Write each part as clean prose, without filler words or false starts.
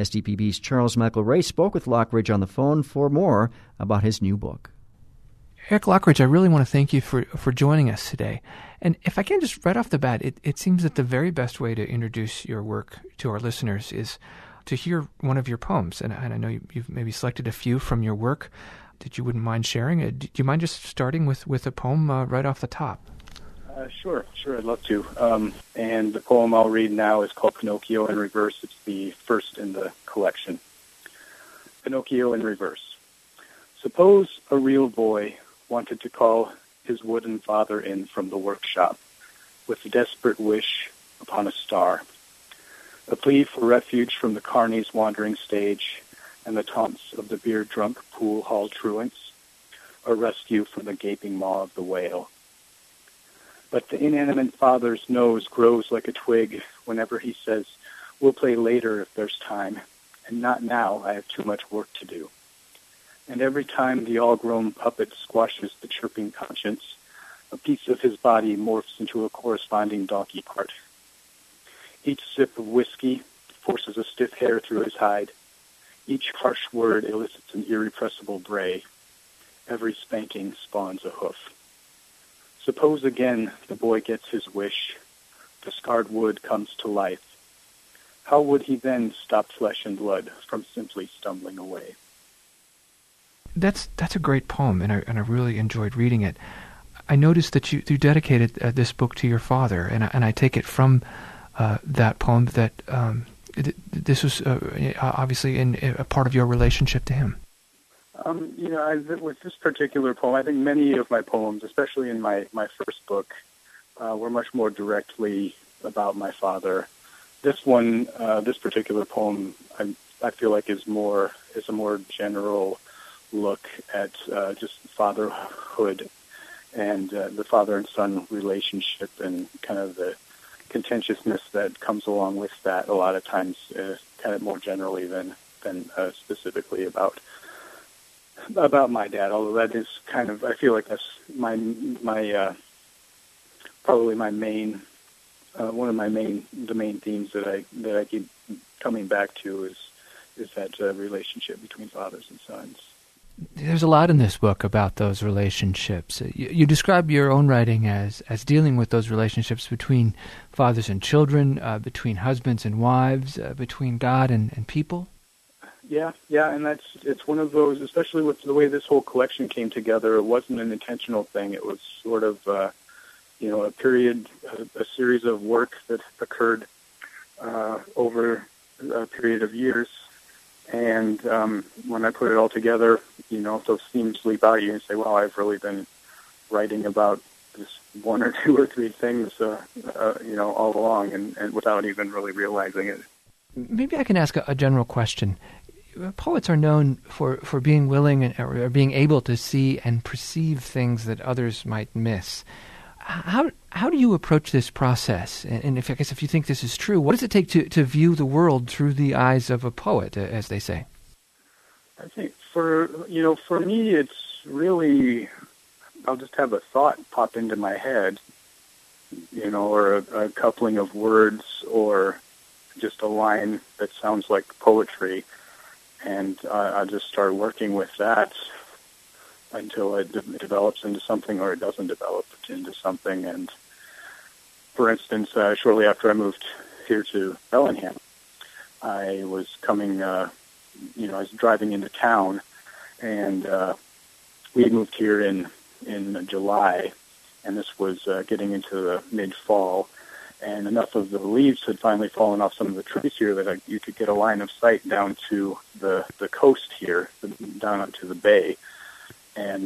SDPB's Charles Michael Ray spoke with Lockridge on the phone for more about his new book. Eric Lockridge, I really want to thank you for joining us today. And if I can just right off the bat, it seems that the very best way to introduce your work to our listeners is to hear one of your poems. And I know you've maybe selected a few from your work that you wouldn't mind sharing. Do you mind just starting with a poem right off the top? Sure, I'd love to. And the poem I'll read now is called Pinocchio in Reverse. It's the first in the collection. Pinocchio in Reverse. Suppose a real boy wanted to call his wooden father in from the workshop with a desperate wish upon a star, a plea for refuge from the carny's wandering stage and the taunts of the beer-drunk pool hall truants, a rescue from the gaping maw of the whale. But the inanimate father's nose grows like a twig whenever he says, "We'll play later if there's time, and not now, I have too much work to do." And every time the all-grown puppet squashes the chirping conscience, a piece of his body morphs into a corresponding donkey part. Each sip of whiskey forces a stiff hair through his hide. Each harsh word elicits an irrepressible bray. Every spanking spawns a hoof. Suppose again the boy gets his wish. The scarred wood comes to life. How would he then stop flesh and blood from simply stumbling away? That's a great poem, and I really enjoyed reading it. I noticed that you dedicated this book to your father, and I take it from that poem that this was obviously a part of your relationship to him. With this particular poem, I think many of my poems, especially in my first book, were much more directly about my father. This one, this particular poem, I feel like is a more general look at just fatherhood and the father and son relationship and kind of the contentiousness that comes along with that a lot of times, kind of more generally than specifically about my dad. Although that is kind of, I feel like that's my probably my main one of the main themes that I keep coming back to is that relationship between fathers and sons. There's a lot in this book about those relationships. You describe your own writing as dealing with those relationships between fathers and children, between husbands and wives, between God and people. Yeah, and it's one of those, especially with the way this whole collection came together. It wasn't an intentional thing. It was sort of, a series of work that occurred over a period of years. And when I put it all together, those themes leap out at you and say, "Wow, I've really been writing about this one or two or three things, all along, and without even really realizing it." Maybe I can ask a general question. Poets are known for being willing or being able to see and perceive things that others might miss. How do you approach this process? And if you think this is true, what does it take to view the world through the eyes of a poet, as they say? I think for me, it's really, I'll just have a thought pop into my head, or a coupling of words, or just a line that sounds like poetry, and I just start working with that until it develops into something, or it doesn't develop into something. And for instance, shortly after I moved here to Bellingham, I was coming, I was driving into town, and we moved here in July, and this was getting into the mid-fall, and enough of the leaves had finally fallen off some of the trees here that you could get a line of sight down to the coast here, down onto the bay. And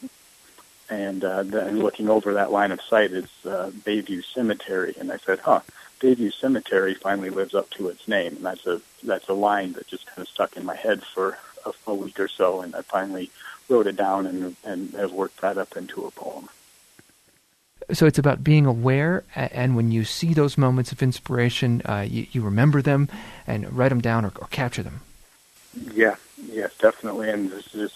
then looking over that line of sight is Bayview Cemetery, and I said, Bayview Cemetery finally lives up to its name, and that's a line that just kind of stuck in my head for a week or so, and I finally wrote it down and have worked that up into a poem. So it's about being aware, and when you see those moments of inspiration, you remember them and write them down or capture them. Yes, definitely, and this is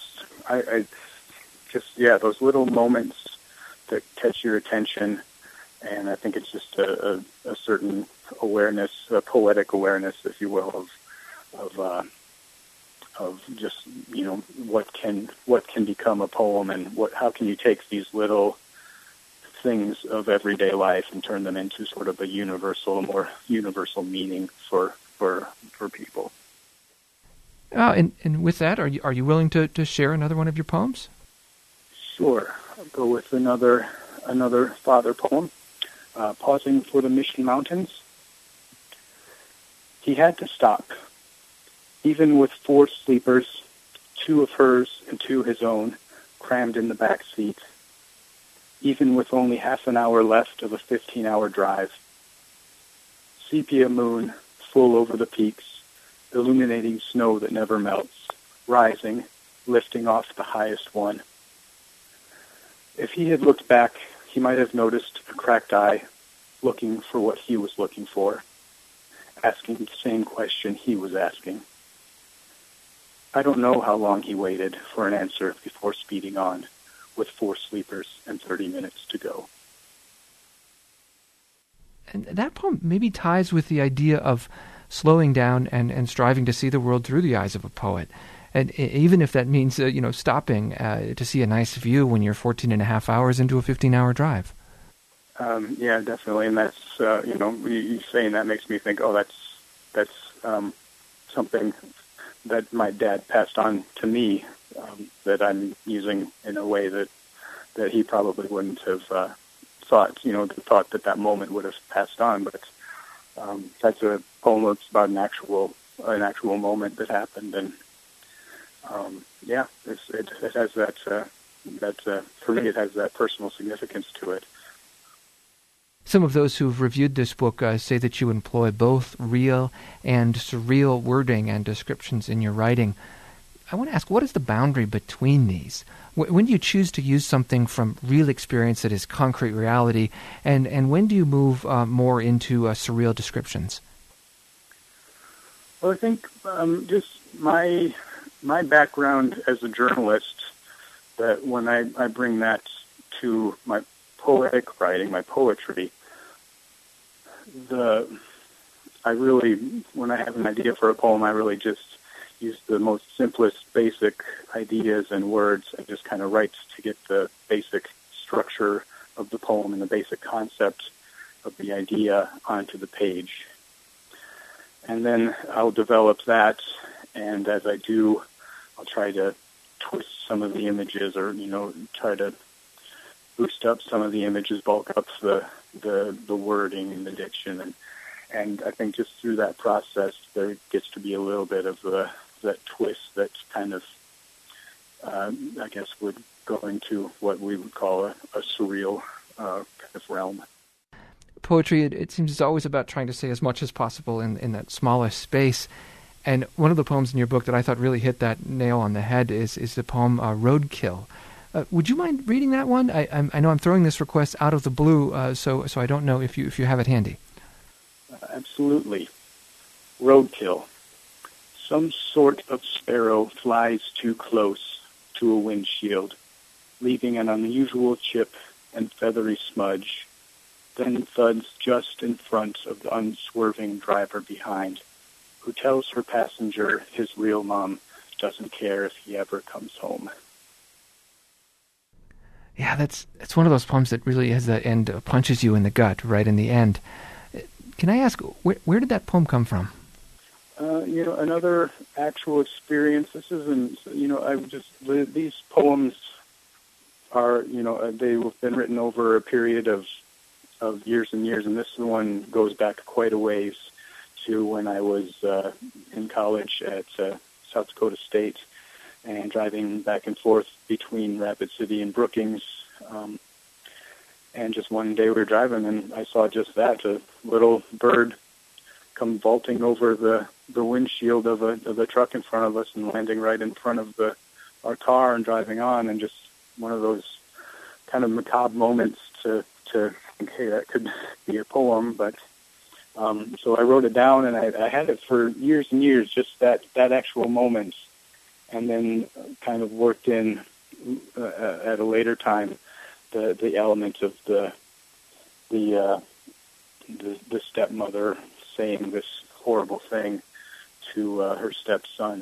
those little moments that catch your attention, and I think it's just a certain awareness, a poetic awareness, if you will, of just, what can become a poem, and how can you take these little things of everyday life and turn them into sort of a more universal meaning for people. And with that, are you willing to share another one of your poems? Sure. I'll go with another father poem, Pausing for the Mission Mountains. He had to stop. Even with 4 sleepers, 2 of hers and 2 his own, crammed in the back seat. Even with only half an hour left of a 15-hour drive. Sepia moon, full over the peaks, illuminating snow that never melts, rising, lifting off the highest one. If he had looked back, he might have noticed a cracked eye, looking for what he was looking for, asking the same question he was asking. I don't know how long he waited for an answer before speeding on, with 4 sleepers and 30 minutes to go. And that poem maybe ties with the idea of slowing down and striving to see the world through the eyes of a poet. And even if that means, stopping to see a nice view when you're 14 and a half hours into a 15-hour drive. Yeah, definitely. And that's, you saying that makes me think, that's something that my dad passed on to me, that I'm using in a way that he probably wouldn't have thought, that moment would have passed on. But that's a poem that's about an actual moment that happened, and it has that for me, it has that personal significance to it. Some of those who've reviewed this book say that you employ both real and surreal wording and descriptions in your writing. I want to ask, what is the boundary between these? When do you choose to use something from real experience that is concrete reality, and when do you move more into surreal descriptions? Well, I think just my background as a journalist, that when I bring that to my poetic writing, my poetry, when I have an idea for a poem, I really just use the most simplest, basic ideas and words, and just kind of write to get the basic structure of the poem and the basic concept of the idea onto the page. And then I'll develop that, and as I do, I'll try to twist some of the images, or try to boost up some of the images, bulk up the wording and the diction, and I think just through that process there gets to be a little bit of that twist that's kind of I guess would go into what we would call a surreal kind of realm. Poetry, it seems, is always about trying to say as much as possible in that smallest space. And one of the poems in your book that I thought really hit that nail on the head is the poem Roadkill. Would you mind reading that one? I know I'm throwing this request out of the blue, so I don't know if you have it handy. Absolutely. Roadkill. Some sort of sparrow flies too close to a windshield, leaving an unusual chip and feathery smudge, then thuds just in front of the unswerving driver behind, who tells her passenger his real mom doesn't care if he ever comes home. Yeah, that's one of those poems that really has that end, punches you in the gut right in the end. Can I ask, where did that poem come from? Another actual experience. This isn't, these poems are, they've been written over a period of years and years, and this one goes back quite a ways to when I was in college at South Dakota State, and driving back and forth between Rapid City and Brookings. And just one day we were driving, and I saw just that, a little bird come vaulting over the windshield of a truck in front of us and landing right in front of our car and driving on, and just one of those kind of macabre moments to think, hey, that could be a poem. But so I wrote it down, and I had it for years and years, just that actual moment, and then kind of worked in at a later time the element of the stepmother saying this horrible thing to her stepson,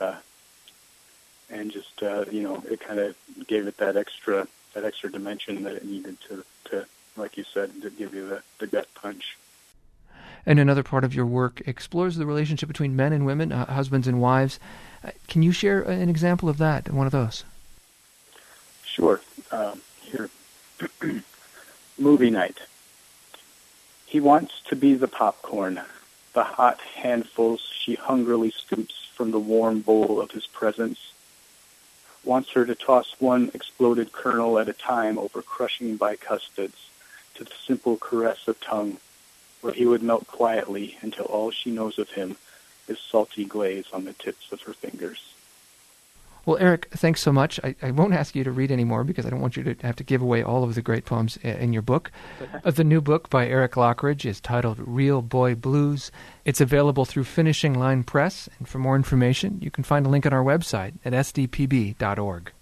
and just it kind of gave it that extra dimension that it needed to like you said, to give you the gut punch. And another part of your work explores the relationship between men and women, husbands and wives. Can you share an example of that, one of those? Sure. Here. Movie night. He wants to be the popcorn, the hot handfuls she hungrily scoops from the warm bowl of his presence. Wants her to toss one exploded kernel at a time over crushing bicuspids to the simple caress of tongue, where he would melt quietly until all she knows of him is salty glaze on the tips of her fingers. Well, Eric, thanks so much. I won't ask you to read anymore because I don't want you to have to give away all of the great poems in your book. The new book by Eric Lockridge is titled Real Boy Blues. It's available through Finishing Line Press, and for more information, you can find a link on our website at sdpb.org.